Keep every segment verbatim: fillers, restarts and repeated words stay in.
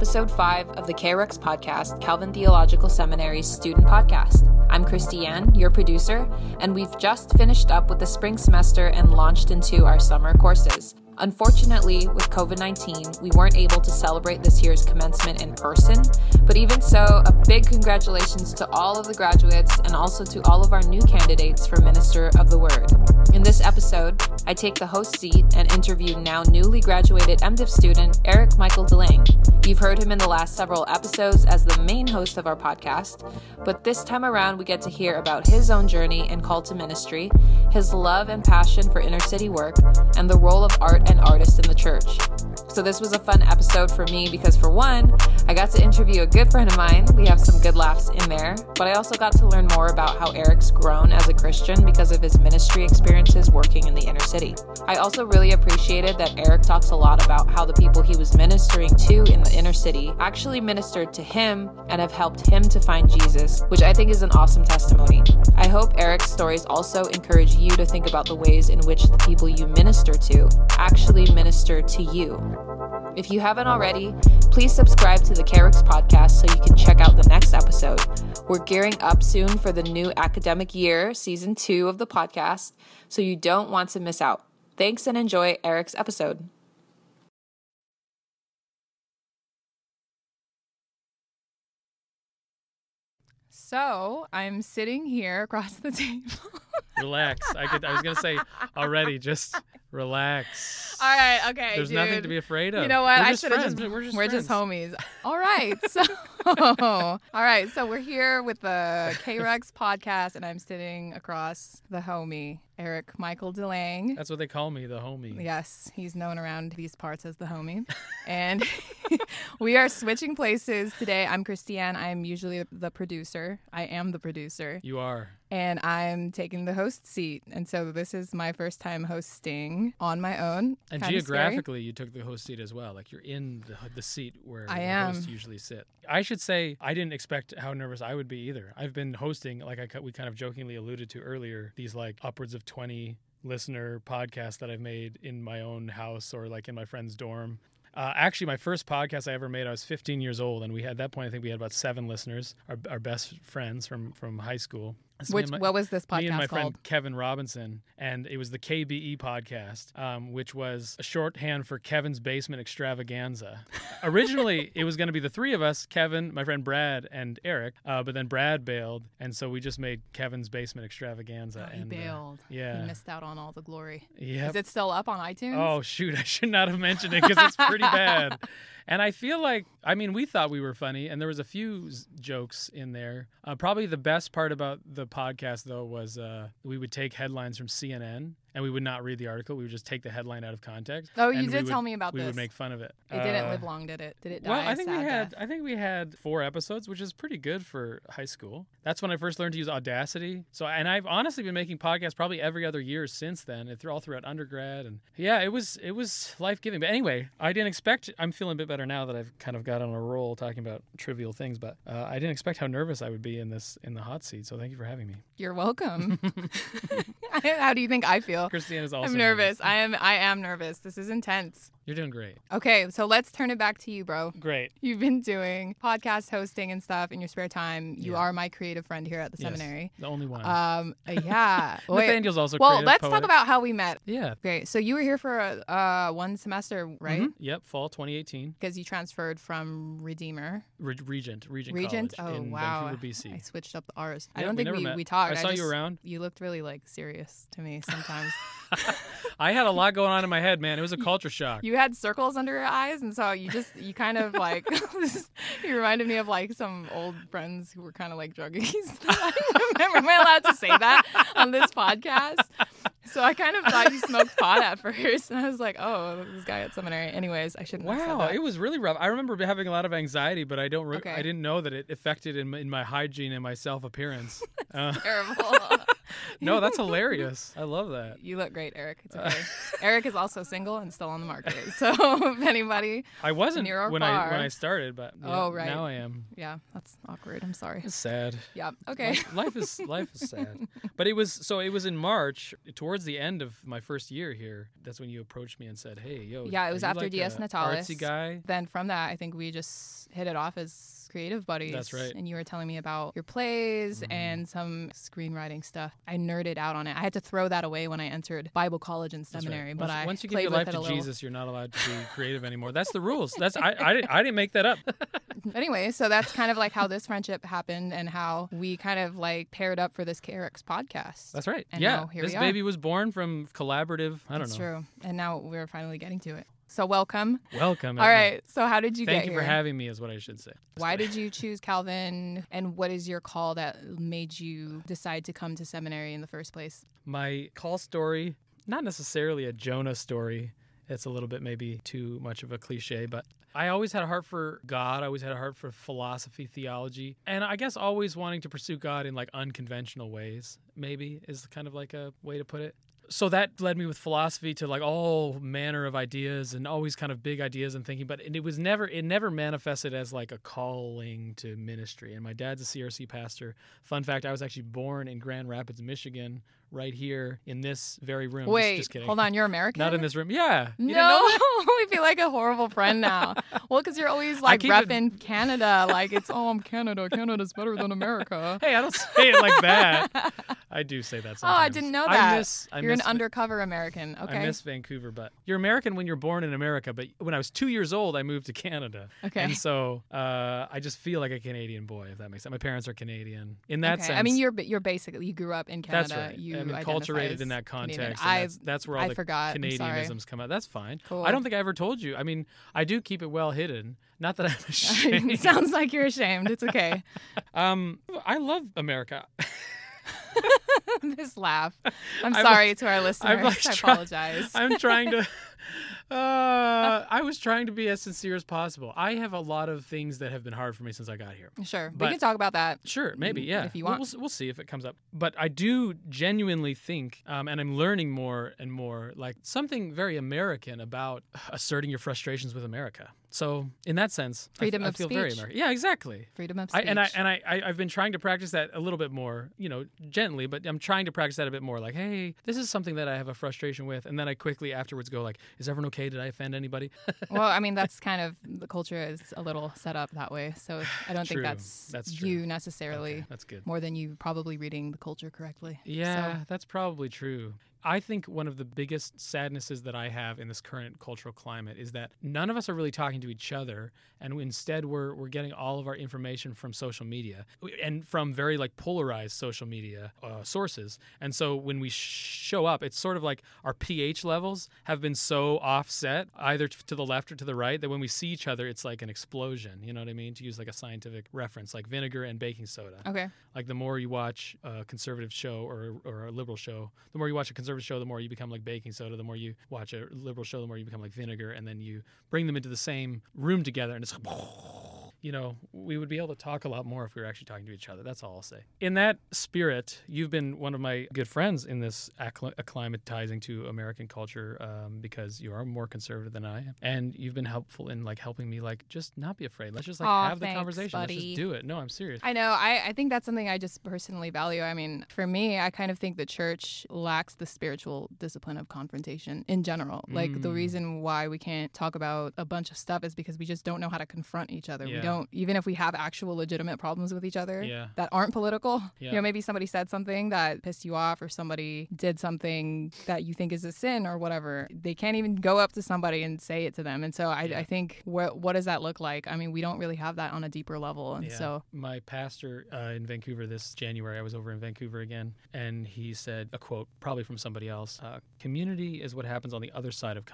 episode five of the K R E X podcast, Calvin Theological Seminary's student podcast. I'm Christiane, your producer, and we've just finished up with the spring semester and launched into our summer courses. Unfortunately, with covid nineteen, we weren't able to celebrate this year's commencement in person, but even so, a big congratulations to all of the graduates and also to all of our new candidates for Minister of the Word. In this episode, I take the host seat and interview now newly graduated MDiv student Eric Michael DeLange. You've heard him in the last several episodes as the main host of our podcast, but this time around we get to hear about his own journey and call to ministry, his love and passion for inner city work, and the role of art and artists in the church. So this was a fun episode for me because, for one, I got to interview a good friend of mine. We have some good laughs in there, but I also got to learn more about how Eric's grown as a Christian because of his ministry experiences working in the inner city. I also really appreciated that Eric talks a lot about how the people he was ministering to in the inner city actually ministered to him and have helped him to find Jesus, which I think is an awesome testimony. I hope Eric's stories also encourage you to think about the ways in which the people you minister to actually minister to you. If you haven't already, please subscribe to the K R E X podcast so you can check out the next episode. We're gearing up soon for the new academic year, season two of the podcast, so you don't want to miss out. Thanks and enjoy Eric's episode. So I'm sitting here across the table. Relax. I could. I was gonna say already. Just relax. All right. Okay. There's dude. nothing to be afraid of. You know what? We're I just should have friends. just. We're just We're friends. just homies. All right. So. all right. So we're here with the K R E X podcast, and I'm sitting across the homie, Eric Michael DeLange. That's what they call me, the homie. Yes, he's known around these parts as the homie. And we are switching places today. I'm Christiane. I'm usually the producer. I am the producer. You are. And I'm taking the host seat. And so this is my first time hosting on my own. And Kinda geographically, scary. You took the host seat as well. Like you're in the, the seat where I the am. hosts usually sit. I should say I didn't expect how nervous I would be either. I've been hosting, like I, we kind of jokingly alluded to earlier, these like upwards of twenty listener podcasts that I've made in my own house or like in my friend's dorm. Uh, actually, my first podcast I ever made, I was fifteen years old, and we had at that point, I think we had about seven listeners, our, our best friends from, from high school. So Which my, what was this podcast me and my called? friend Kevin Robinson, and it was the K B E podcast, um, which was a shorthand for Kevin's Basement Extravaganza. Originally, it was going to be the three of us, Kevin, my friend Brad, and Eric, uh, but then Brad bailed, and so we just made Kevin's Basement Extravaganza. Oh, he and, bailed. Uh, yeah. He missed out on all the glory. Yep. Is it still up on iTunes? Oh, shoot. I should not have mentioned it because it's pretty bad. And I feel like, I mean, we thought we were funny, and there was a few z- jokes in there. Uh, probably the best part about the podcast, though, was uh, we would take headlines from C N N, and we would not read the article. We would just take the headline out of context. Oh, you and did we tell would, me about we this. We would make fun of it. It didn't uh, live long, did it? Did it die? Well, I a think we sad had death? I think we had four episodes, which is pretty good for high school. That's when I first learned to use Audacity. So, and I've honestly been making podcasts probably every other year since then, and through all throughout undergrad. And yeah, it was it was life giving. But anyway, I didn't expect. I'm feeling a bit better now that I've kind of got on a roll talking about trivial things. But uh, I didn't expect how nervous I would be in this in the hot seat. So thank you for having me. You're welcome. How do you think I feel? Christiane is also I'm nervous. I am. I am nervous. This is intense. You're doing great. Okay, so let's turn it back to you, bro. Great. You've been doing podcast hosting and stuff in your spare time. You Yeah. are my creative friend here at the Yes, seminary. the only one. Um, yeah. Wait. Nathaniel's also Well, creative, let's poetic. talk about how we met. Yeah. Okay, so you were here for a, uh, one semester, right? Mhm. Yep. Fall twenty eighteen. Because you transferred from Redeemer. Re- Regent. Regent. Regent? College Oh, in wow. Vancouver, B C. I switched up the R's. I Yeah, don't we think never we, met. we talked. I saw you just- around. You looked really like serious to me sometimes. I had a lot going on in my head, man. It was a culture shock. You had circles under your eyes, and so you just you kind of like you reminded me of like some old friends who were kind of like druggies. Am I allowed to say that on this podcast? So I kind of thought you smoked pot at first, and I was like, oh, this guy at seminary. Anyways, I shouldn't have said Wow, that. it was really rough. I remember having a lot of anxiety, but I don't. Re- Okay. I didn't know that it affected in my, in my hygiene and my self appearance. uh, Terrible. No, that's hilarious. I love that. You look great, Eric. It's okay. Eric is also single and still on the market. So if anybody, I wasn't near or when far, I when I started, but yeah, oh right, now I am. Yeah, that's awkward. I'm sorry. It's sad. Yeah. Okay. Life, life is life is sad. But it was so it was in March, towards the end of my first year here. That's when you approached me and said, "Hey, yo." Yeah, it was are you after like Dies a Natalis. Artsy guy. Then from that, I think we just hit it off as creative buddies. That's right. And you were telling me about your plays Mhm. and some screenwriting stuff. I nerded out on it. I had to throw that away when I entered Bible college and That's right. seminary. But once, I once you give played your with life it to a little. Jesus, you're not allowed to be creative anymore. That's the rules. That's I I didn't, I didn't make that up. Anyway, so that's kind of like how this friendship happened and how we kind of like paired up for this K R X podcast. That's right. And yeah, now here this we are. baby was born from collaborative. I don't That's know. true. And now we're finally getting to it. So welcome. Welcome. All right. So how did you Thank get you here? for having me, is what I should say. Why did you choose Calvin, and what is your call that made you decide to come to seminary in the first place? My call story, not necessarily a Jonah story. It's a little bit maybe too much of a cliche, but I always had a heart for God. I always had a heart for philosophy, theology, and I guess always wanting to pursue God in like unconventional ways, maybe is kind of like a way to put it. So that led me with philosophy to like all manner of ideas and always kind of big ideas and thinking, but it was never, it never manifested as like a calling to ministry. And my dad's a C R C pastor. Fun fact, I was actually born in Grand Rapids, Michigan, right here in this very room. Wait, just, just kidding. hold on, you're American? Not in this room. Yeah. You didn't No, know that? I feel like a horrible friend now. Well, because you're always like keep it- repping Canada, like it's, oh, I'm Canada. Canada's better than America. Hey, I don't say it like that. I do say that sometimes. Oh, I didn't know that. I miss, I You're miss an undercover American. Okay. I miss Vancouver, but you're American when you're born in America. But when I was two years old, I moved to Canada. Okay. And so uh, I just feel like a Canadian boy, if that makes sense. My parents are Canadian. In that okay. sense. I mean, you're you're basically, you grew up in Canada. That's right. You I'm identify enculturated as in that Canadian. context. And I that's, that's where all I the forgot. I'm sorry. Canadianisms come out. That's fine. Cool. I don't think I ever told you. I mean, I do keep it well hidden. Not that I'm ashamed. It sounds like you're ashamed. It's okay. um, I love America. This laugh. I'm I'm sorry like- to our listeners. like I try- apologize. I'm trying to. Uh, I was trying to be as sincere as possible. I have a lot of things that have been hard for me since I got here. Sure. but- we can talk about that. Sure, maybe, yeah. If you We'll- want. We'll, we'll see if it comes up. But I do genuinely think, um, and I'm learning more and more, like something very American about asserting your frustrations with America. So in that sense, I f- Freedom I, of feel very speech. American. Yeah, exactly. Freedom of I, speech. and I and I, I I've been trying to practice that a little bit more, you know, gently, but I'm trying to practice that a bit more. Like, hey, this is something that I have a frustration with, and then I quickly afterwards go like, is everyone okay? Did I offend anybody? Well, I mean, that's kind of, the culture is a little set up that way. So I don't True. think that's, That's true. you necessarily, Okay, that's good. more than you probably reading the culture correctly. Yeah, So, that's probably true. I think one of the biggest sadnesses that I have in this current cultural climate is that none of us are really talking to each other, and instead we're we're getting all of our information from social media and from very like polarized social media uh, sources. And so when we sh- show up, it's sort of like our pH levels have been so offset either t- to the left or to the right that when we see each other, it's like an explosion. You know what I mean? To use like a scientific reference, like vinegar and baking soda. okay. Like the more you watch a conservative show or or a liberal show, the more you watch a conservative show, the more you become like baking soda. The more you watch a liberal show, the more you become like vinegar, and then you bring them into the same room together, and it's like, you know, we would be able to talk a lot more if we were actually talking to each other. That's all I'll say. In that spirit, you've been one of my good friends in this accl- acclimatizing to American culture um, because you are more conservative than I am, and you've been helpful in like helping me like just not be afraid. Let's just like Aw, have the thanks, conversation. Let's buddy. just do it. No, I'm serious. I know. I, I think that's something I just personally value. I mean, for me, I kind of think the church lacks the spiritual discipline of confrontation in general. Like, the Mm. reason why we can't talk about a bunch of stuff is because we just don't know how to confront each other. Yeah. We don't, even if we have actual legitimate problems with each other Yeah. that aren't political. Yeah. You know, maybe somebody said something that pissed you off, or somebody did something that you think is a sin or whatever. They can't even go up to somebody and say it to them. And so I, Yeah. I think, what, what does that look like? I mean, we don't really have that on a deeper level. And Yeah. so My pastor uh, in Vancouver this January, I was over in Vancouver again, and he said a quote, probably from somebody else, uh, community is what happens on the other side of conflict.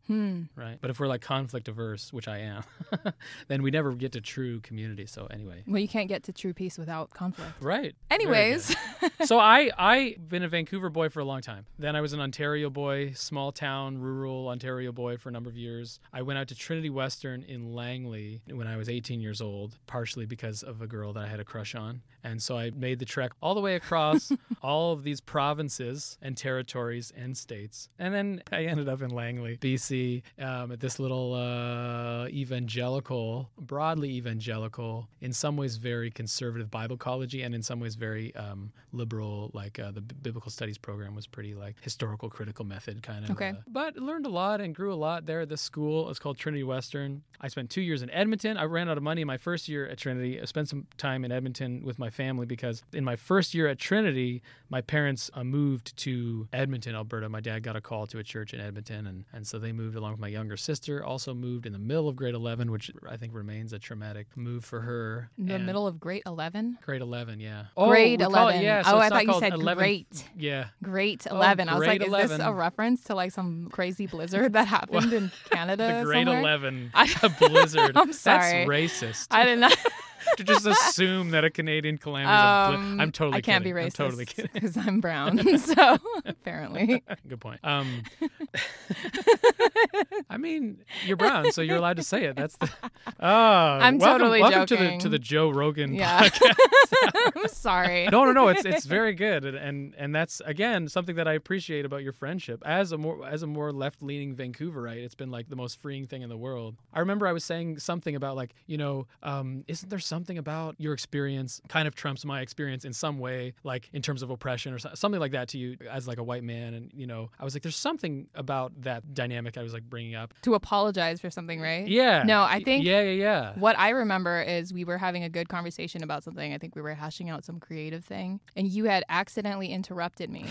Hmm. Right. But if we're like conflict averse, which I am, then we never get to true community. So anyway. Well, you can't get to true peace without conflict. Right. Anyways. So I, I been a Vancouver boy for a long time. Then I was an Ontario boy, small town, rural Ontario boy for a number of years. I went out to Trinity Western in Langley when I was eighteen years old, partially because of a girl that I had a crush on. And so I made the trek all the way across all of these provinces and territories and states. And then I ended up in Langley, B C, um, at this little uh, evangelical, broadly evangelical, in some ways very conservative Bible college-y, and in some ways very um, liberal, like uh, the B- Biblical Studies program was pretty like historical critical method kind of. Okay. Uh, but learned a lot and grew a lot there at this school. It's called Trinity Western. I spent two years in Edmonton. I ran out of money in my first year at Trinity. I spent some time in Edmonton with my family because in my first year at Trinity, my parents uh, moved to Edmonton, Alberta. My dad got a call to a church in Edmonton, and, and so they moved along with my younger sister. Also moved in the middle of grade eleven, which I think remains a traumatic move for her. The And middle of grade eleven? Grade eleven, yeah. Grade oh, we call it- eleven. yeah, so Oh, it's I not thought you called said eleven great. Yeah. Grade Oh, eleven. I was like, grade is this a eleven. reference to like some crazy blizzard that happened in Canada The grade somewhere? eleven I- a blizzard. I'm sorry. That's racist. I did not. To just assume that a Canadian calamity is a Um, bli- I'm totally I can't kidding. be I'm racist totally kidding. because I'm brown. So apparently, Good point. Um, I mean, you're brown, so you're allowed to say it. That's the. Oh, I'm welcome, totally welcome to joking. the to the Joe Rogan yeah. podcast. I'm sorry. No, no, no. It's it's very good, and, and and that's again something that I appreciate about your friendship. As a more as a more left leaning Vancouverite, it's been like the most freeing thing in the world. I remember I was saying something about like you know, um, isn't there something about your experience kind of trumps my experience in some way, like in terms of oppression or so- something like that to you as like a white man, and you know, I was like, there's something about that dynamic I was like bringing up. To apologize for something, right? Yeah. No, I think. Yeah, yeah, yeah. What I remember is we were having a good conversation about something. I think we were hashing out some creative thing, and you had accidentally interrupted me.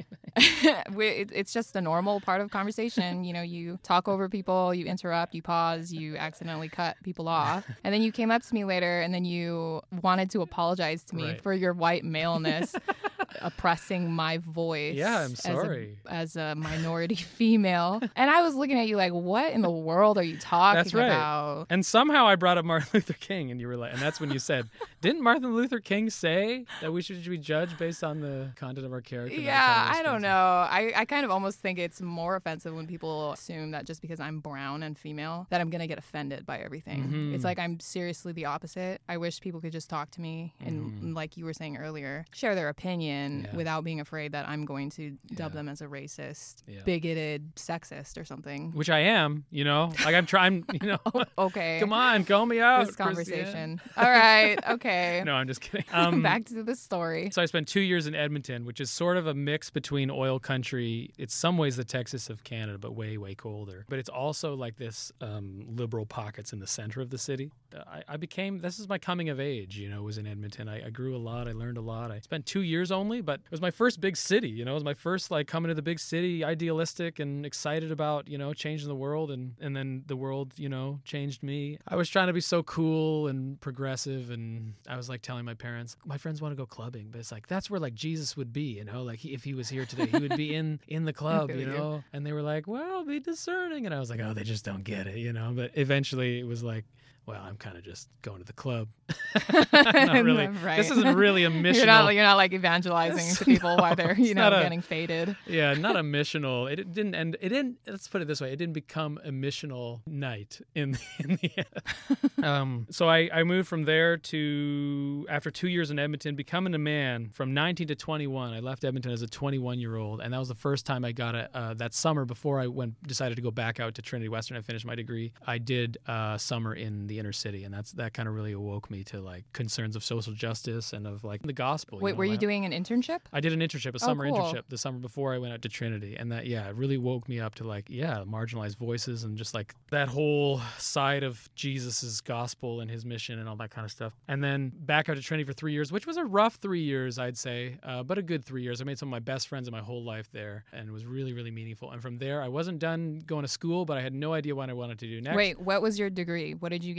We- it- it's just a normal part of conversation. You know, you talk over people, you interrupt, you pause, you accidentally cut people off. And then you came up to me later, and then you wanted to apologize to me Right. for your white maleness oppressing my voice. Yeah, I'm as a- sorry. As a, minority female. And I was looking at you like, what in the world are you talking That's right. about? And somehow I brought up Martin Luther King, and you were like, and that's when you said, didn't Martin Luther King say that we should be judged based on the content of our character? not the Yeah, content of I our don't skin? know. I, I kind of almost think it's more offensive when people assume that just because I'm brown and female that I'm going to get offended by everything. Mhm. It's like I'm seriously the opposite. I wish people could just talk to me and, Mhm. like you were saying earlier, share their opinion Yeah. without being afraid that I'm going to dub Yeah. them as a racist, Yeah. bigoted, sexist or something. Which I am, you know, like I'm trying, you know, Okay. come on, call me out. This Christiane. conversation. All right. Okay. No, I'm just kidding. Um, Back to the story. So I spent two years in Edmonton, which is sort of a mix between oil country. It's some ways the Texas of Canada, but way, way colder. But it's also like this um, liberal pockets in the center of the city. Uh, I, I became, this is my coming of age, you know, was in Edmonton. I, I grew a lot. I learned a lot. I spent two years only, but it was my first big city, you know, it was my first like coming to the big city, idealistic and excited about, you know, changing the world. And, and then the world, you know, changed me. I was trying to be so cool and progressive. And I was like telling my parents, my friends want to go clubbing, but it's like, that's where like Jesus would be, you know, like he, if he was here today, he would be in, in the club, feel you you. know? And they were like, well, be discerning. And I was like, oh, they just don't get it, you know? But eventually it was like, well, I'm kind of just going to the club. Not really. Right. This isn't really a missional. You're not, you're not like evangelizing to people while they're, you it's know, not a- getting faded. Yeah, not a missional. It, it didn't end. It didn't. Let's put it this way. It didn't become a missional night in the, in the end. um, so I, I moved from there to after two years in Edmonton, becoming a man from nineteen to twenty-one. I left Edmonton as a twenty-one year old, and that was the first time I got a uh, that summer before I went decided to go back out to Trinity Western and finish my degree. I did uh, summer in the inner city, and that's that kind of really awoke me to like concerns of social justice and of like the gospel. Wait, know, were you like- doing an internship? I did an internship, a Oh, summer cool. internship, the summer before I went out to Trinity, and that yeah, it really woke me up to like yeah, marginalized voices and just like that whole side of Jesus's gospel and his mission and all that kind of stuff. And then back out to Trinity for three years, which was a rough three years, I'd say, uh, but a good three years. I made some of my best friends in my whole life there, and it was really really meaningful. And from there, I wasn't done going to school, but I had no idea what I wanted to do next. Wait, what was your degree? What did you get?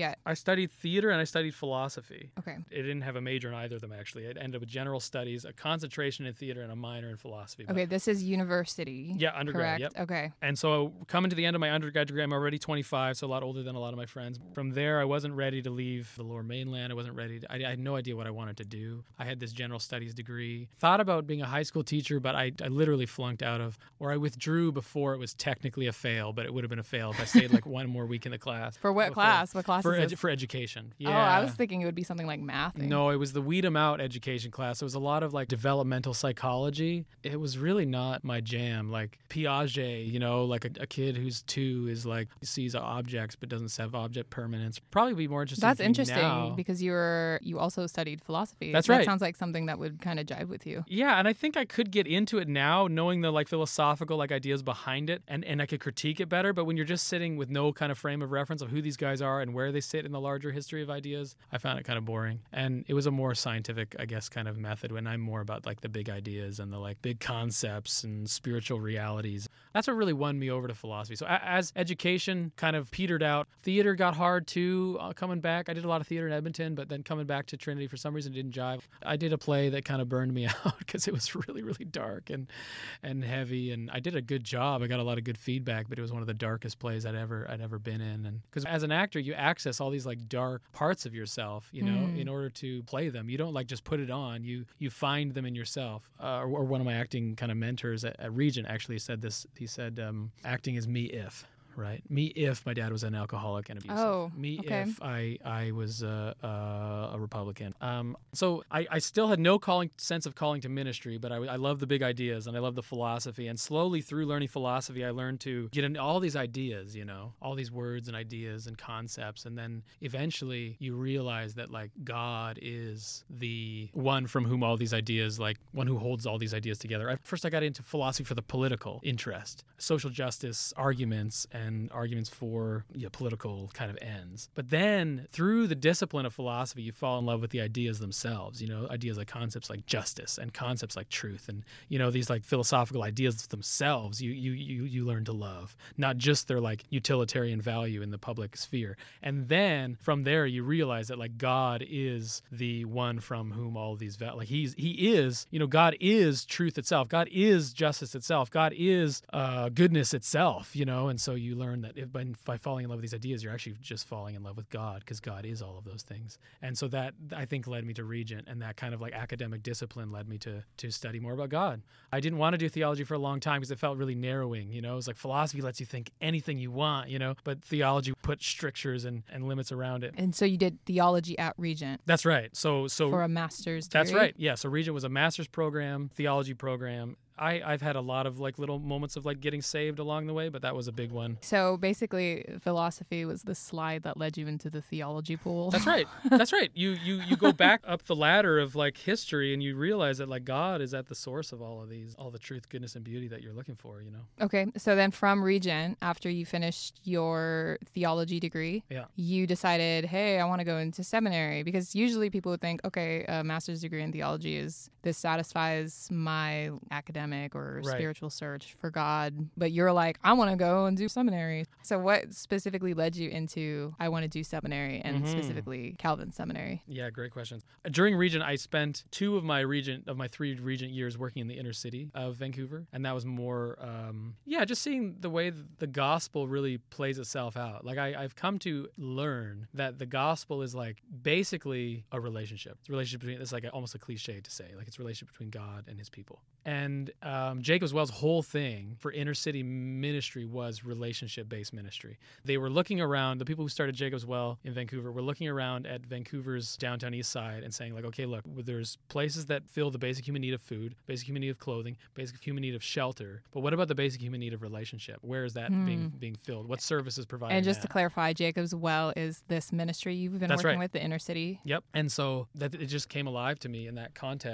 get? I studied theater and I studied philosophy. Okay. It didn't have a major in either of them, actually. It ended up with general studies, a concentration in theater, and a minor in philosophy. Okay, this is university. Yeah, undergrad, correct? Yep. Okay. And so coming to the end of my undergrad degree, I'm already twenty-five, so a lot older than a lot of my friends. From there, I wasn't ready to leave the Lower Mainland. I wasn't ready to, I, I had no idea what I wanted to do. I had this general studies degree. Thought about being a high school teacher, but I, I literally flunked out of, or I withdrew before it was technically a fail, but it would have been a fail if I stayed like one more week in the class. For what before, class? What class for is edu- this? For education. Yeah. Oh, I was thinking it would be something like math. No, it was the Weed 'em Out education class. It was a lot of like developmental psychology. It was really not my jam. Like Piaget, you know, like a, a kid who's two is like sees objects but doesn't have object permanence. Probably be more interesting. That's for me interesting now. because you were you also studied philosophy. That's that right. Sounds like something that would kind of jive with you. Yeah, and I think I could get into it now, knowing the like philosophical like ideas behind it, and, and I could critique it better. But when you're just sitting with no kind of frame of reference of who these guys are and where they sit in the larger history of ideas, I found it kind of boring. And it was a more scientific, I guess, kind of method when I'm more about like the big ideas and the like big concepts and spiritual realities. That's what really won me over to philosophy. So a- as education kind of petered out, theater got hard too. Uh, coming back, I did a lot of theater in Edmonton, but then coming back to Trinity for some reason didn't jive. I did a play that kind of burned me out because it was really, really dark and and heavy. And I did a good job. I got a lot of good feedback, but it was one of the darkest plays I'd ever I'd ever been in. And because as an actor, you access all these like dark parts of yourself, you know, Mm. in order to play them. You don't like just put it on. You you find them in yourself. Uh, or, or one of my acting kind of mentors at, at Regent actually said this. He said, um, "Acting is me if." Right. Me if my dad was an alcoholic and abusive. Oh, Me okay. if I I was uh, uh, a Republican. Um, so I, I still had no calling sense of calling to ministry, but I, I love the big ideas and I love the philosophy. And slowly through learning philosophy, I learned to get into all these ideas, you know, all these words and ideas and concepts. And then eventually you realize that like God is the one from whom all these ideas, like one who holds all these ideas together. I, first, I got into philosophy for the political interest, social justice arguments and and arguments for yeah, political kind of ends. But then through the discipline of philosophy, you fall in love with the ideas themselves, you know, ideas like concepts like justice and concepts like truth and, you know, these like philosophical ideas themselves you you you, you learn to love, not just their like utilitarian value in the public sphere. And then from there, you realize that like God is the one from whom all of these, val- like he's, he is, you know, God is truth itself. God is justice itself. God is uh, goodness itself, you know, and so you learn that if by, by falling in love with these ideas, you're actually just falling in love with God because God is all of those things. And so that, I think, led me to Regent, and that kind of like academic discipline led me to to study more about God. I didn't want to do theology for a long time because it felt really narrowing, you know. It was like philosophy lets you think anything you want, you know, but theology put strictures and, and limits around it. And so you did theology at Regent. That's right. So so for a master's degree? That's right. Yeah. So Regent was a master's program, theology program. I, I've had a lot of like little moments of like getting saved along the way, but that was a big one. So basically, philosophy was the slide that led you into the theology pool. That's right. That's right. You you you go back up the ladder of like history, and you realize that like God is at the source of all of these, all the truth, goodness, and beauty that you're looking for. You know. Okay. So then, from Regent, after you finished your theology degree, yeah. you decided, hey, I want to go into seminary, because usually people would think, okay, a master's degree in theology is this satisfies my academic or right. spiritual search for God, but you're like, I want to go and do seminary. So what specifically led you into I want to do seminary, and mm-hmm. specifically Calvin Seminary? Yeah, great questions. During Regent, I spent two of my Regent of my three Regent years working in the inner city of Vancouver, and that was more, um, yeah, just seeing the way the gospel really plays itself out. Like I, I've come to learn that the gospel is like basically a relationship. It's a relationship between. It's like a, almost a cliche to say, like it's a relationship between God and His people. And um, Jacob's Well's whole thing for inner city ministry was relationship-based ministry. They were looking around, the people who started Jacob's Well in Vancouver were looking around at Vancouver's downtown east side and saying like, okay, look, there's places that fill the basic human need of food, basic human need of clothing, basic human need of shelter. But what about the basic human need of relationship? Where is that Hmm. being being filled? What services provided? And just that? to clarify, Jacob's Well is this ministry you've been That's working right. with, the inner city? Yep. And so that it just came alive to me in that context.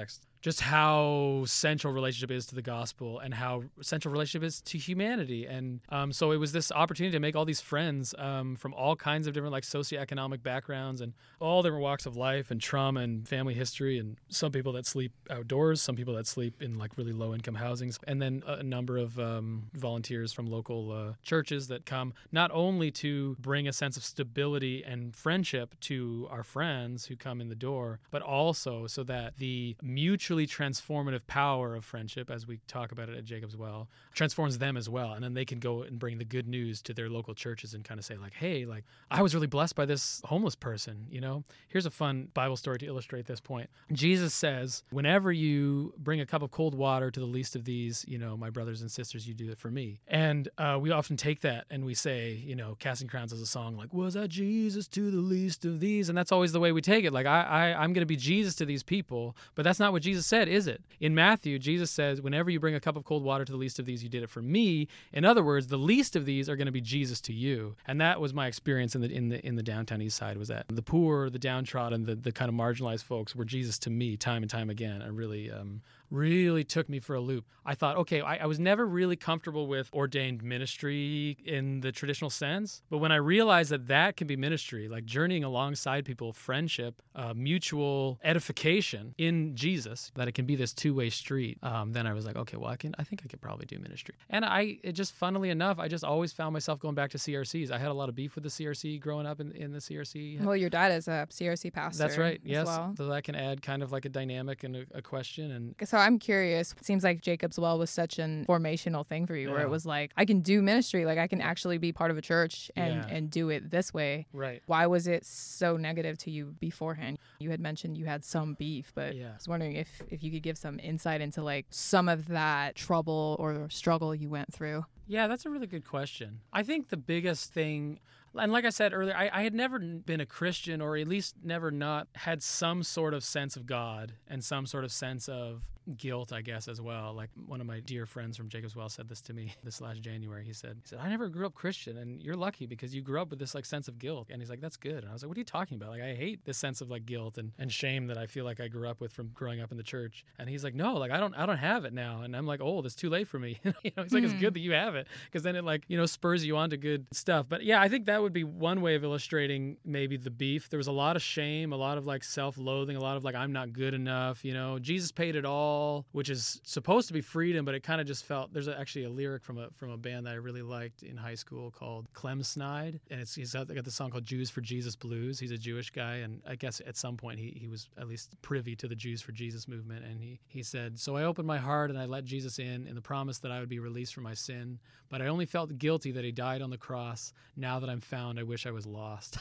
just how central relationship is to the gospel and how central relationship is to humanity. And um, so it was this opportunity to make all these friends um, from all kinds of different like socioeconomic backgrounds and all different walks of life and trauma and family history, and some people that sleep outdoors, some people that sleep in like really low income housings, and then a number of um, volunteers from local uh, churches that come not only to bring a sense of stability and friendship to our friends who come in the door, but also so that the mutually transformative power of friendship, as we talk about it at Jacob's Well, transforms them as well. And then they can go and bring the good news to their local churches and kind of say like, hey, like I was really blessed by this homeless person, you know? Here's a fun Bible story to illustrate this point. Jesus says, whenever you bring a cup of cold water to the least of these, you know, my brothers and sisters, you do it for me. And uh, we often take that and we say, you know, Casting Crowns is a song like, was I Jesus to the least of these? And that's always the way we take it. Like, I, I, I'm going to be Jesus to these people. But that's not what Jesus said, is it? In Matthew, Jesus says, whenever you bring a cup of cold water to the least of these, you did it for me. In other words, the least of these are going to be Jesus to you. And that was my experience in the in the in the downtown East Side, was that the poor, the downtrodden, the, the kind of marginalized folks were Jesus to me time and time again. I really um, really took me for a loop. I thought, okay, I, I was never really comfortable with ordained ministry in the traditional sense, but when I realized that that can be ministry, like journeying alongside people, friendship, uh, mutual edification in Jesus, that it can be this two-way street, um, then I was like, okay, well, I can. I think I could probably do ministry. And I, it just funnily enough, I just always found myself going back to C R Cs. I had a lot of beef with the C R C growing up in, in the C R C. Well, your dad is a C R C pastor. That's right. As Yes. well. So that can add kind of like a dynamic and a, a question. And So I'm curious. It seems like Jacob's Well was such an formational thing for you, where Yeah. it was like, I can do ministry, like I can actually be part of a church and, Yeah. and do it this way. right. Why was it so negative to you beforehand? You had mentioned you had some beef, but Yeah. I was wondering if, if you could give some insight into like some of that trouble or struggle you went through. Yeah, that's a really good question. I think the biggest thing, and like I said earlier, I, I had never been a Christian, or at least never not had some sort of sense of God and some sort of sense of guilt, I guess, as well. Like one of my dear friends from Jacob's Well said this to me this last January. He said, he said, I never grew up Christian, and you're lucky because you grew up with this like sense of guilt. And he's like, that's good. And I was like, what are you talking about? Like, I hate this sense of like guilt and, and shame that I feel like I grew up with from growing up in the church. And he's like, no, like I don't, I don't have it now. And I'm like, old, it's too late for me. you know, he's like, it's good that you have it, because then it like, you know, spurs you on to good stuff. But yeah, I think that would be one way of illustrating maybe the beef. There was a lot of shame, a lot of like self-loathing, a lot of like, I'm not good enough. You know, Jesus paid it all, which is supposed to be freedom, but it kind of just felt. There's a, actually a lyric from a from a band that I really liked in high school called Clem Snide, and it's he's got, got the song called Jews for Jesus Blues. He's a Jewish guy, and I guess at some point he, he was at least privy to the Jews for Jesus movement, and he he said, so I opened my heart and I let Jesus in in the promise that I would be released from my sin, but I only felt guilty that he died on the cross. Now that I'm found, I wish I was lost.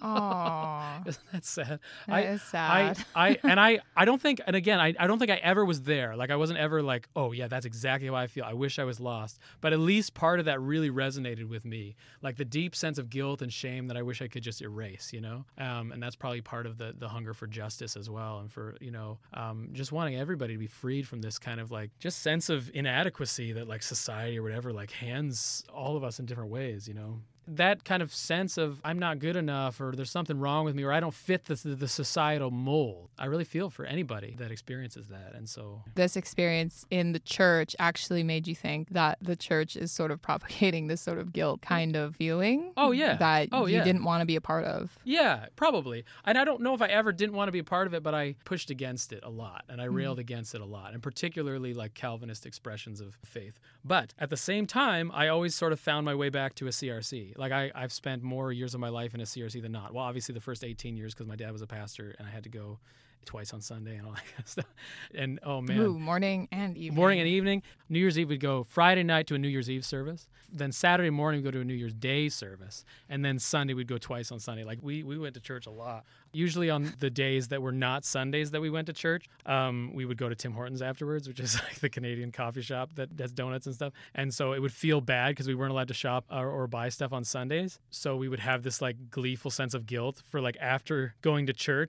Aww. Isn't that sad? That I, is sad. I, I, and I, I don't think, and again, I, I don't think I ever was there. Like I wasn't ever like, oh yeah, that's exactly how I feel. I wish I was lost. But at least part of that really resonated with me. Like the deep sense of guilt and shame that I wish I could just erase, you know? Um, and that's probably part of the, the hunger for justice as well. And for, you know, um, just wanting everybody to be freed from this kind of like, just sense of inadequacy that like society or whatever, like hands all of us in different ways, you know? That kind of sense of I'm not good enough, or there's something wrong with me, or I don't fit the, the societal mold. I really feel for anybody that experiences that. And so This experience in the church actually made you think that the church is sort of propagating this sort of guilt kind of feeling. Oh, yeah. That Oh, you yeah. didn't want to be a part of. yeah, probably. And I don't know if I ever didn't want to be a part of it, but I pushed against it a lot, and I railed against it a lot, and particularly like Calvinist expressions of faith. But at the same time, I always sort of found my way back to a C R C. Like I, I've spent more years of my life in a C R C than not. Well, obviously the first eighteen years because my dad was a pastor and I had to go twice on Sunday and all that kind of stuff. And oh man. Ooh, morning and evening. Morning and evening. New Year's Eve, we'd go Friday night to a New Year's Eve service. Then Saturday morning, we'd go to a New Year's Day service. And then Sunday, we'd go twice on Sunday. Like, we, we went to church a lot. Usually on the days that were not Sundays that we went to church, um, we would go to Tim Hortons afterwards, which is like the Canadian coffee shop that does donuts and stuff. And so it would feel bad because we weren't allowed to shop or, or buy stuff on Sundays. So we would have this, like, gleeful sense of guilt for, like, after going to church, we're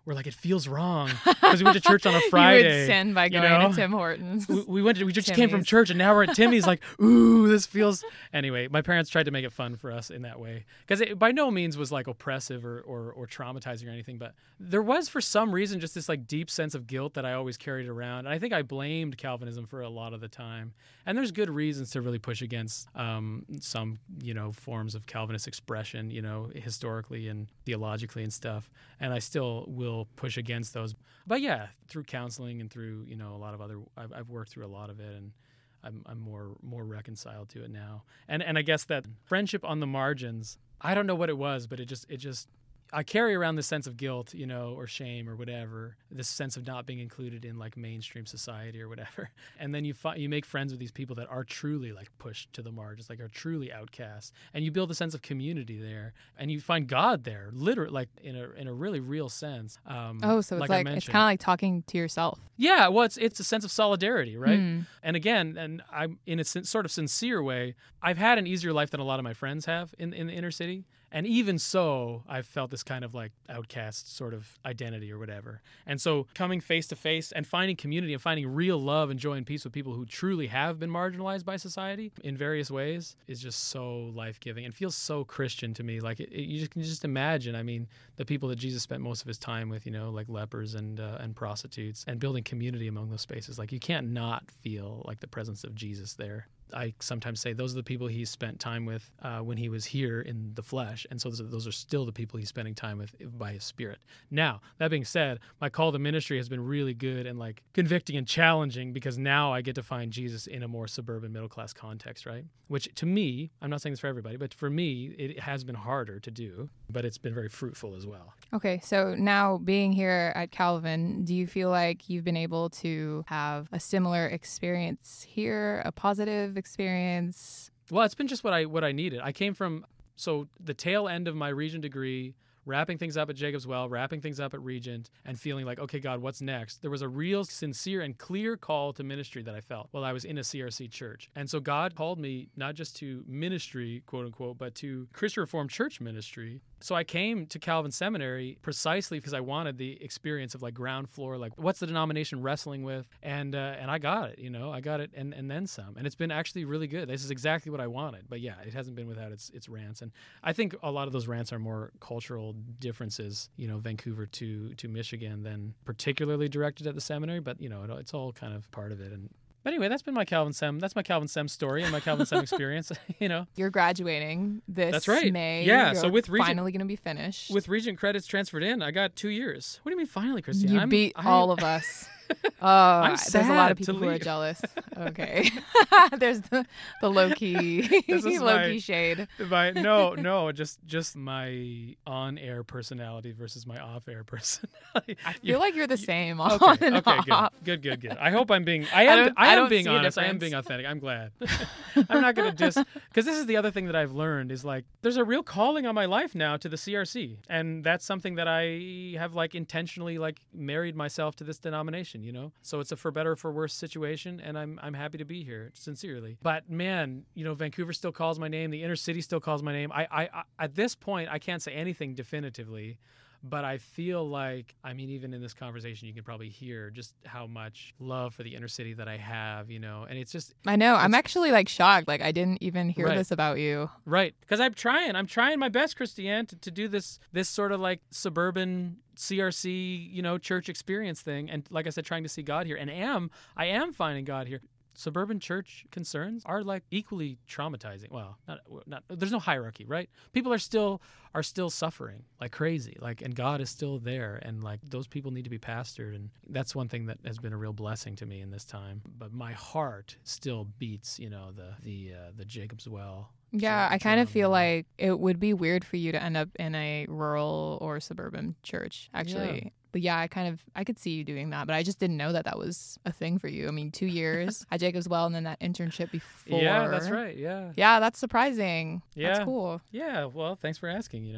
we're like, it feels wrong because we went to church on a Friday. You would sin by going you know? to Tim Hortons. We, we went. To, we just Timmy's. came from church, and now we're at Timmy's. Like, ooh, this feels. Anyway, my parents tried to make it fun for us in that way, because it by no means was like oppressive or, or or traumatizing or anything. But there was, for some reason, just this like deep sense of guilt that I always carried around, and I think I blamed Calvinism for a lot of the time. And there's good reasons to really push against um, some, you know, forms of Calvinist expression, you know, historically and theologically and stuff. And I still will push against those. But yeah, through counseling and through, you know, a lot of other, I've, I've worked through a lot of it, and I'm, I'm more more reconciled to it now. And and I guess that friendship on the margins, I don't know what it was, but it just it just I carry around this sense of guilt, you know, or shame or whatever, this sense of not being included in like mainstream society or whatever. And then you fi- you make friends with these people that are truly like pushed to the margins, like are truly outcasts, and you build a sense of community there, and you find God there, literally, like in a in a really real sense. Um, oh, so it's like, like, it's kind of like talking to yourself. Yeah, well, it's it's a sense of solidarity, right? Mm. And again, and I'm in a sin- sort of sincere way, I've had an easier life than a lot of my friends have in in the inner city. And even so, I've felt this kind of like outcast sort of identity or whatever. And so coming face to face and finding community and finding real love and joy and peace with people who truly have been marginalized by society in various ways is just so life-giving and feels so Christian to me. Like it, it, you just can just imagine, I mean, the people that Jesus spent most of his time with, you know, like lepers and uh, and prostitutes, and building community among those spaces. Like you can't not feel like the presence of Jesus there. I sometimes say those are the people he spent time with uh, when he was here in the flesh. And so those are, those are still the people he's spending time with by his spirit. Now, that being said, my call to ministry has been really good and like convicting and challenging, because now I get to find Jesus in a more suburban middle class context, right? Which to me, I'm not saying this for everybody, but for me, it has been harder to do, but it's been very fruitful as well. Okay, so now being here at Calvin, do you feel like you've been able to have a similar experience here, a positive experience? Well, it's been just what I what I needed. I came from, so the tail end of my Regent degree, wrapping things up at Jacob's Well, wrapping things up at Regent, and feeling like, okay, God, what's next? There was a real sincere and clear call to ministry that I felt while I was in a C R C church. And so God called me not just to ministry, quote unquote, but to Christian Reformed Church ministry. So I came to Calvin Seminary precisely because I wanted the experience of like ground floor, like what's the denomination wrestling with? And uh, and I got it, you know, I got it and, and then some. And it's been actually really good. This is exactly what I wanted. But yeah, it hasn't been without its its rants. And I think a lot of those rants are more cultural differences, you know, Vancouver to to Michigan, than particularly directed at the seminary. But, you know, it, it's all kind of part of it. And But anyway, that's been my Calvin Sem. That's my Calvin Sem story and my Calvin Sem experience. You know, you're graduating this that's right. May. Yeah. You're so with Regent, finally going to be finished. With Regent credits transferred in, I got two years. What do you mean finally, Christiane? You I'm, beat I'm, all of us. Oh, I'm there's a lot of sad people to who are leave. jealous. Okay. There's the, the low key, This is low my- key shade. My, no, no, just just my on-air personality versus my off-air personality. I feel like you're the same on Okay, and okay, off. good, good, good, good. I hope I'm being, I I am, don't- I I am don't being see a honest. I am difference. being authentic. I'm glad. I'm not going to dis, because this is the other thing that I've learned is like, there's a real calling on my life now to the C R C, and that's something that I have like intentionally like married myself to this denomination. You know, so it's a for better or for worse situation, and I'm I'm happy to be here, sincerely. But man, you know, Vancouver still calls my name. The inner city still calls my name. I, I, I at this point, I can't say anything definitively. But I feel like, I mean, even in this conversation, you can probably hear just how much love for the inner city that I have, you know, and it's just, I know. I'm It's- actually like shocked. Like I didn't even hear Right. this about you. right. Because I'm trying, I'm trying my best, Christiane, to, to do this, this sort of like suburban C R C, you know, church experience thing. And like I said, trying to see God here, and am, I am finding God here. Suburban church concerns are like equally traumatizing. Well, not, not there's no hierarchy, right? People are still are still suffering like crazy, like, and God is still there, and like those people need to be pastored, and that's one thing that has been a real blessing to me in this time. But my heart still beats, you know, the the uh, the Jacob's Well. Yeah, drum- I kind of drum, feel uh, like it would be weird for you to end up in a rural or suburban church, actually. But yeah, I kind of, I could see you doing that, but I just didn't know that that was a thing for you. I mean, two years at Jacob's Well and then that internship before. Yeah, that's right. Yeah. Yeah, that's surprising. Yeah. That's cool. Yeah, well, thanks for asking, you know.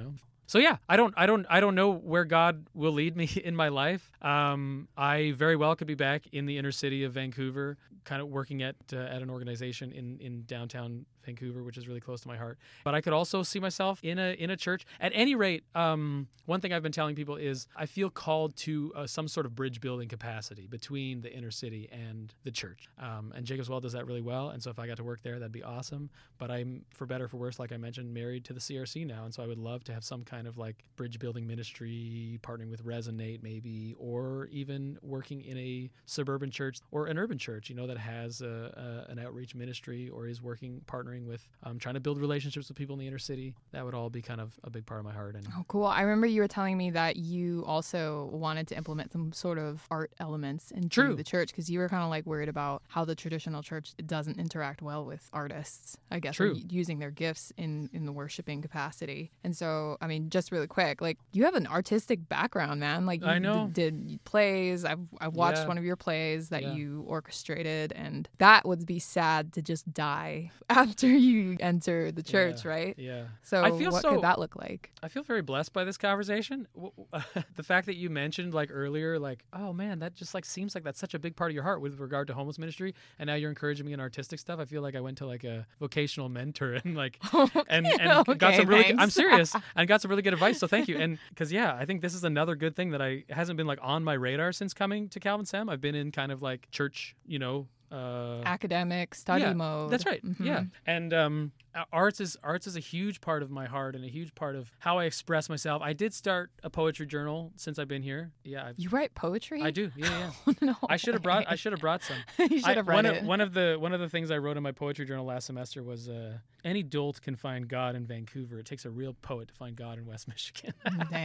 So yeah, I don't, I don't, I don't know where God will lead me in my life. Um, I very well could be back in the inner city of Vancouver, kind of working at uh, at an organization in, in downtown Vancouver, which is really close to my heart. But I could also see myself in a in a church. At any rate, um, one thing I've been telling people is I feel called to uh, some sort of bridge building capacity between the inner city and the church. Um, and Jacob's Well does that really well. And so if I got to work there, that'd be awesome. But I'm, for better or for worse, like I mentioned, married to the C R C now. And so I would love to have some kind of like bridge building ministry, partnering with Resonate maybe, or even working in a suburban church or an urban church, you know, that has a, a, an outreach ministry or is working, partnering with um, trying to build relationships with people in the inner city. That would all be kind of a big part of my heart. And oh, cool. I remember you were telling me that you also wanted to implement some sort of art elements into True. the church because you were kind of like worried about how the traditional church doesn't interact well with artists, I guess, True. or using their gifts in, in the worshiping capacity. And so, I mean, just really quick, like you have an artistic background, man. Like you I know. d- did plays. I've, I've watched Yeah. one of your plays that Yeah. you orchestrated, and that would be sad to just die after you enter the church, Yeah. right? Yeah. So I feel what so- could that look like? I feel very blessed by this conversation. W- w- the fact that you mentioned like earlier, like, oh man, that just like seems like that's such a big part of your heart with regard to homeless ministry. And now you're encouraging me in artistic stuff. I feel like I went to like a vocational mentor and like, and, and Okay, got some really, good, I'm thanks. serious, and got some really good advice. So thank you. And cause yeah, I think this is another good thing that I hasn't been like on my radar since coming to Calvin Sam. I've been in kind of like church, you know, uh, Academic study yeah, mode. That's right. Mhm. Yeah. And um, uh, arts is arts is a huge part of my heart and a huge part of how I express myself. I did start a poetry journal since I've been here. Yeah, I've, You write poetry? I do. Yeah, yeah. Oh, no I should have brought. I way. should have brought some. You should I- have one read of, it. one of the one of the things I wrote in my poetry journal last semester was uh, any dolt can find God in Vancouver. It takes a real poet to find God in West Michigan,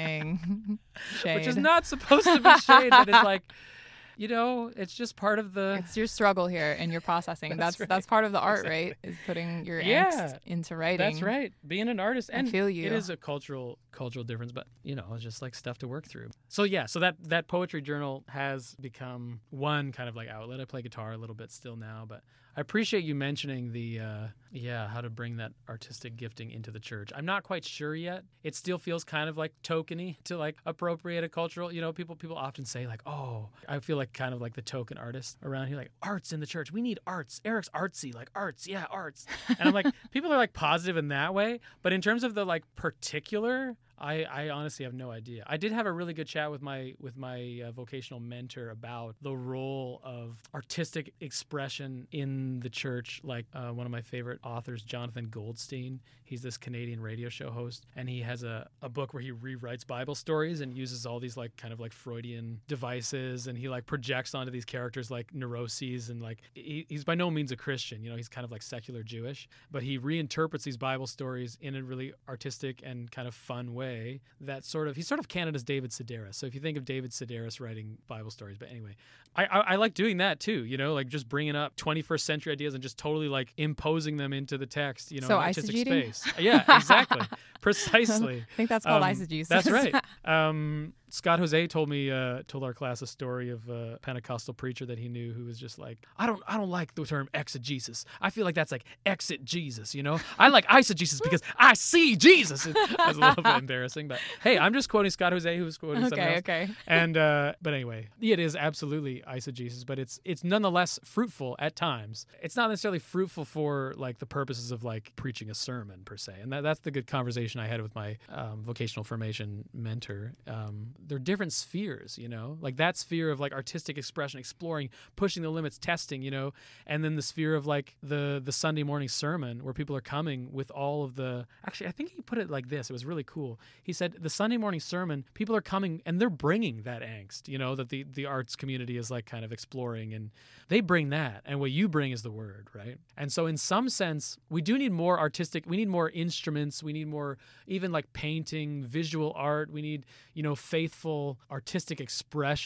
Dang. Shade. which is not supposed to be shade, but it's like, you know, it's just part of the. It's your struggle here and your processing. That's that's right. that's part of the art, Exactly. right? Is putting your Yeah. angst into writing. That's right. Being an artist, I and feel you. it is a cultural cultural difference, but you know, it's just like stuff to work through. So yeah, so that that poetry journal has become one kind of like outlet. I play guitar a little bit still now, but I appreciate you mentioning the uh, yeah, how to bring that artistic gifting into the church. I'm not quite sure yet. It still feels kind of like tokeny to like appropriate a cultural. You know, people people often say like, oh, I feel like kind of like the token artist around here, like arts in the church. We need arts. Eric's artsy, like arts, yeah, arts. And I'm like, people are like positive in that way, but in terms of the like particular. I, I honestly have no idea. I did have a really good chat with my with my uh, vocational mentor about the role of artistic expression in the church. Like uh, one of my favorite authors, Jonathan Goldstein. He's this Canadian radio show host, and he has a, a book where he rewrites Bible stories and uses all these like kind of like Freudian devices, and he like projects onto these characters like neuroses, and like he, he's by no means a Christian. You know, he's kind of like secular Jewish, but he reinterprets these Bible stories in a really artistic and kind of fun way. That sort of he's sort of Canada's David Sedaris. So if you think of David Sedaris writing Bible stories, but anyway, I, I I like doing that too. You know, like just bringing up twenty-first century ideas and just totally like imposing them into the text. You know, So in artistic eisegeting? space. Yeah, exactly, precisely. I think that's called Um, eisegesis. That's right. Um, Scott Jose told me, uh, told our class a story of a Pentecostal preacher that he knew who was just like, I don't, I don't like the term exegesis. I feel like that's like exit Jesus, you know. I like eisegesis because I see Jesus. That's a little bit embarrassing, but hey, I'm just quoting Scott Jose, who was quoting someone Okay, else. okay. And uh, but anyway, it is absolutely eisegesis, but it's it's nonetheless fruitful at times. It's not necessarily fruitful for like the purposes of like preaching a sermon per se, and that, that's the good conversation I had with my um, vocational formation mentor. Um, they're different spheres, you know, like that sphere of like artistic expression, exploring, pushing the limits, testing, you know, and then the sphere of like the the Sunday morning sermon where people are coming with all of the. Actually, I think he put it like this. It was really cool. He said the Sunday morning sermon, people are coming and they're bringing that angst, you know, that the the arts community is like kind of exploring, and they bring that, and what you bring is the word, right? And so in some sense, we do need more artistic. We need more instruments. We need more even like painting, visual art. We need, you know, faithful artistic expression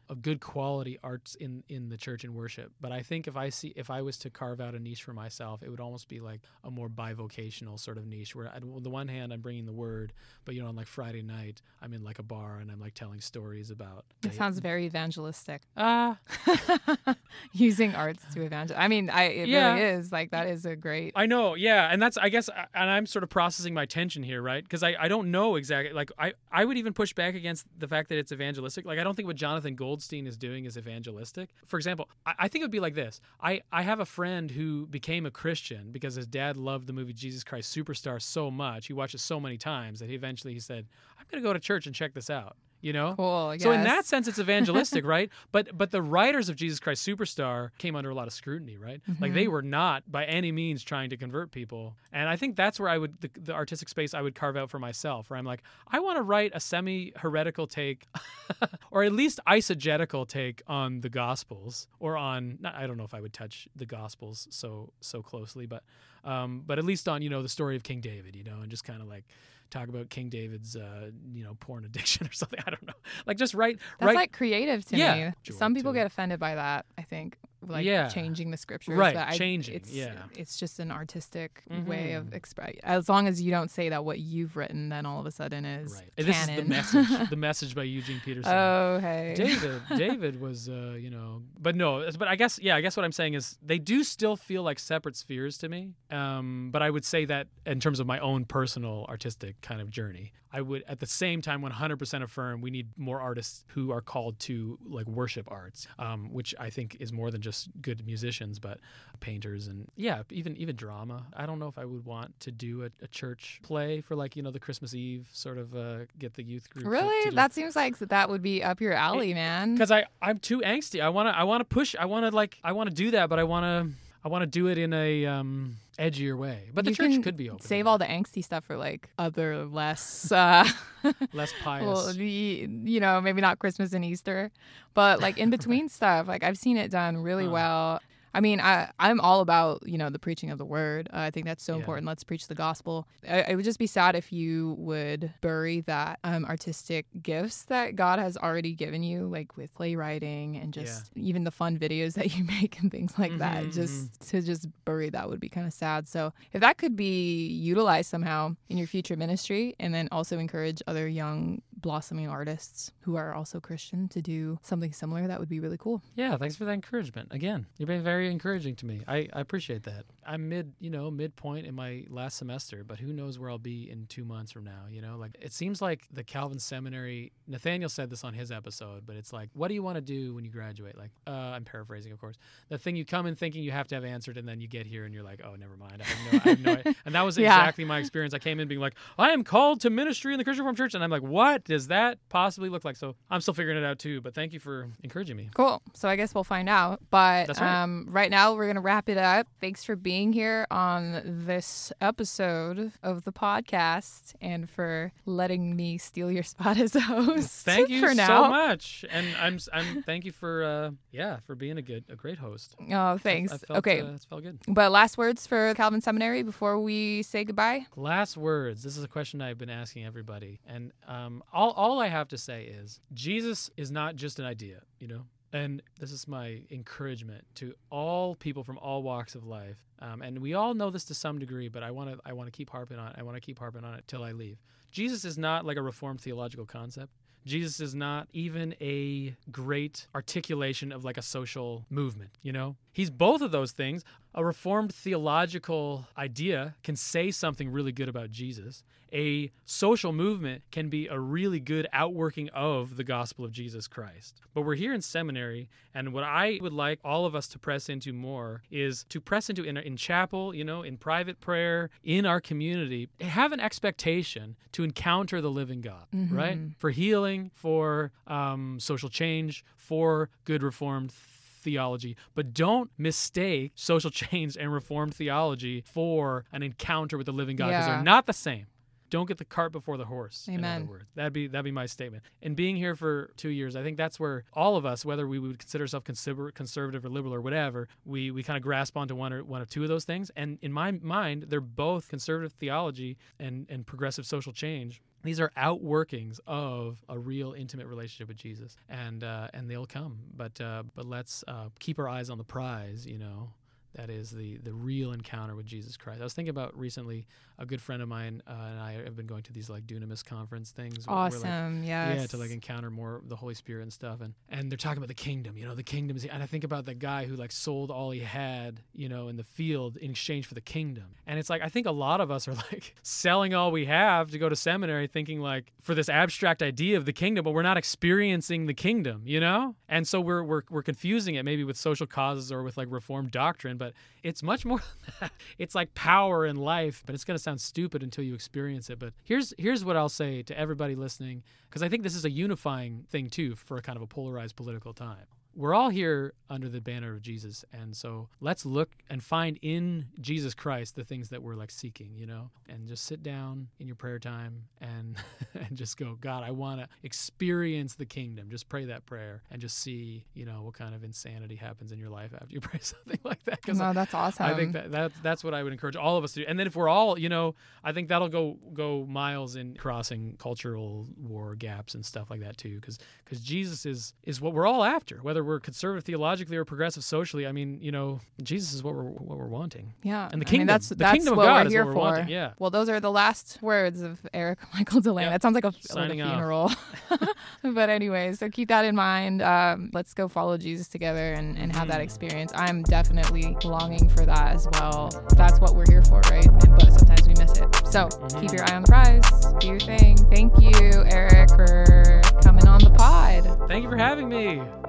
of good quality arts in, in the church and worship. But I think if I see if I was to carve out a niche for myself, it would almost be like a more bivocational sort of niche where I'd, on the one hand I'm bringing the word, but you know on like Friday night I'm in like a bar and I'm like telling stories about. It sounds very evangelistic. Ah, uh, using arts to evangelize. I mean, I it Yeah. really is like that is a great. I know, yeah, and that's I guess, and I'm sort of processing my tension here, right? Because I, I don't know exactly. Like I, I would even push back against the fact that it's evangelistic. Like I don't think what Jonathan Goldstein is doing is evangelistic. For example, I, I think it would be like this. I, I have a friend who became a Christian because his dad loved the movie Jesus Christ Superstar so much. He watched it so many times that he eventually he said, "I'm going to go to church and check this out." You know? Cool. So in yes. that sense, it's evangelistic, right? But but the writers of Jesus Christ Superstar came under a lot of scrutiny, right? Mm-hmm. Like they were not by any means trying to convert people. And I think that's where I would, the, the artistic space I would carve out for myself, where I'm like, I want to write a semi-heretical take or at least eisegetical take on the Gospels or on, not, I don't know if I would touch the Gospels so so closely, but um, but at least on, you know, the story of King David, you know, and just kind of like, talk about King David's, uh, you know, porn addiction or something. I don't know. Like just write. That's write, like creative to Yeah. me. Joy Some people to it. get offended by that, I think. Like Yeah. changing the scriptures. Right, but I, changing, It's, yeah. It's just an artistic way Mhm. of express. As long as you don't say that what you've written, then all of a sudden is Right. And this is the canon. message. The message by Eugene Peterson. Oh, hey. David, David was, uh, you know, but no, it's- but I guess, yeah, I guess what I'm saying is they do still feel like separate spheres to me. Um, but I would say that in terms of my own personal artistic kind of journey, I would at the same time one hundred percent affirm we need more artists who are called to like worship arts, um, which I think is more than just good musicians, but painters and yeah, even even drama. I don't know if I would want to do a, a church play for like, you know, the Christmas Eve sort of uh, get the youth group. Really? That seems like that would be up your alley, man. Because I I'm too angsty. I wanna I wanna push. I wanna like I wanna do that, but I wanna I wanna do it in a um, edgier way. But the You church can could be open. Save all the angsty stuff for like other less, uh, less pious. well, the, you know, maybe not Christmas and Easter, but like in between stuff. Like I've seen it done really Huh. well. I mean, I, I'm all about, you know, the preaching of the word. Uh, I think that's so Yeah. important. Let's preach the gospel. I, it would just be sad if you would bury that um, artistic gifts that God has already given you, like with playwriting and just even the fun videos that you make and things like that. Mhm, Just to just bury that would be kind of sad. So if that could be utilized somehow in your future ministry and then also encourage other young blossoming artists who are also Christian to do something similar, that would be really cool. Yeah, thanks for that encouragement. Again, you've been very encouraging to me. I, I appreciate that. I'm mid, you know, midpoint in my last semester, but who knows where I'll be in two months from now, you know? Like, it seems like the Calvin Seminary, Nathaniel said this on his episode, but it's like, what do you want to do when you graduate? Like, uh, I'm paraphrasing, of course. The thing you come in thinking you have to have answered, and then you get here and you're like, oh, never mind. I have no, I have no idea. And that was Yeah. exactly my experience. I came in being like, I am called to ministry in the Christian Reformed Church. And I'm like, what does that possibly look like? So I'm still figuring it out too, but thank you for encouraging me. Cool. So I guess we'll find out. But That's right. um, right now, we're going to wrap it up. Thanks for being here on this episode of the podcast and for letting me steal your spot as a host. Thank you for so now. much, and I'm I'm thank you for uh yeah for being a good a great host. Oh, thanks. I, I felt, okay. uh, it felt good. But last words for Calvin Seminary before we say goodbye? Last words. This is a question I've been asking everybody, and um all all I have to say is Jesus is not just an idea, you know. And this is my encouragement to all people from all walks of life. Um, and we all know this to some degree, but I want to I want to keep harping on it. I want to keep harping on it till I leave. Jesus is not like a reformed theological concept. Jesus is not even a great articulation of like a social movement, you know? He's both of those things. A reformed theological idea can say something really good about Jesus. A social movement can be a really good outworking of the gospel of Jesus Christ. But we're here in seminary, and what I would like all of us to press into more is to press into in, in chapel, you know, in private prayer, in our community, have an expectation to encounter the living God, Mm-hmm. right? For healing, for um, social change, for good reformed theology, but don't mistake social change and reformed theology for an encounter with the living God, because Yeah. they're not the same. Don't get the cart before the horse. In Amen. other words, that'd be that'd be my statement. And being here for two years, I think that's where all of us, whether we would consider ourselves consider, conservative or liberal or whatever, we we kind of grasp onto one or one of two of those things. And in my mind, they're both conservative theology and and progressive social change. These are outworkings of a real intimate relationship with Jesus, and uh, and they'll come. But uh, but let's uh, keep our eyes on the prize, you know. That is the the real encounter with Jesus Christ. I was thinking about recently, a good friend of mine uh, and I have been going to these like Dunamis conference things. Awesome, where, like, yes. Yeah, to like encounter more of the Holy Spirit and stuff. And, and they're talking about the kingdom, you know, the kingdom is, and I think about the guy who like sold all he had, you know, in the field in exchange for the kingdom. And it's like, I think a lot of us are like selling all we have to go to seminary thinking like for this abstract idea of the kingdom, but we're not experiencing the kingdom, you know? And so we're, we're, we're confusing it maybe with social causes or with like Reformed doctrine, but it's much more than that. It's like power in life, but it's going to sound stupid until you experience it. But here's here's what I'll say to everybody listening, because I think this is a unifying thing too for a kind of a polarized political time. We're all here under the banner of Jesus, and so let's look and find in Jesus Christ the things that we're like seeking, you know, and just sit down in your prayer time and and just go, God, I want to experience the kingdom. Just pray that prayer and just see, you know, what kind of insanity happens in your life after you pray something like that. No, I, that's awesome. I think that, that that's what I would encourage all of us to do. And then if we're all, you know, I think that'll go go miles in crossing cultural war gaps and stuff like that too, because because Jesus is is what we're all after, whether we're conservative theologically or progressive socially. I mean, you know, Jesus is what we're what we're wanting. Yeah, and the I kingdom, mean, that's, the that's kingdom of what God we're is here what we're for. wanting. Yeah. Well, those are the last words of Eric Michael Delaney. Yep. That sounds like a, like a Signing off. funeral. But anyway, so keep that in mind. Um, let's go follow Jesus together and, and have that experience. I'm definitely longing for that as well. That's what we're here for, right? And, but sometimes we miss it. So mm-hmm. keep your eye on the prize. Do your thing. Thank you, Eric, for coming on the pod. Thank you for having me.